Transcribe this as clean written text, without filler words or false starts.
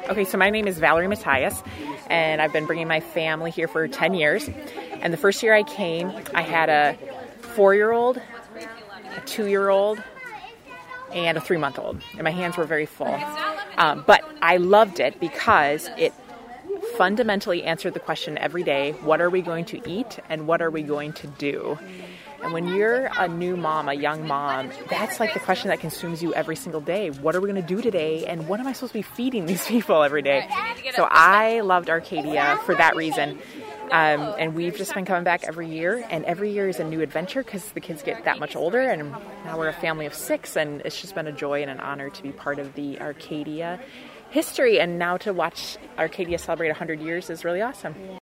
Okay, so my name is Valerie Matthias, and I've been bringing my family here for 10 years. And the first year I came, I had a 4-year-old, a 2-year-old, and a 3-month-old. And my hands were very full. But I loved it because it fundamentally answered the question every day, what are we going to eat and what are we going to do? And when you're a new mom, a young mom, that's like the question that consumes you every single day. What are we going to do today? And what am I supposed to be feeding these people every day? So I loved Arcadia for that reason. And we've just been coming back every year. And every year is a new adventure because the kids get that much older. And now we're a family of 6. And it's just been a joy and an honor to be part of the Arcadia history. And now to watch Arcadia celebrate 100 years is really awesome.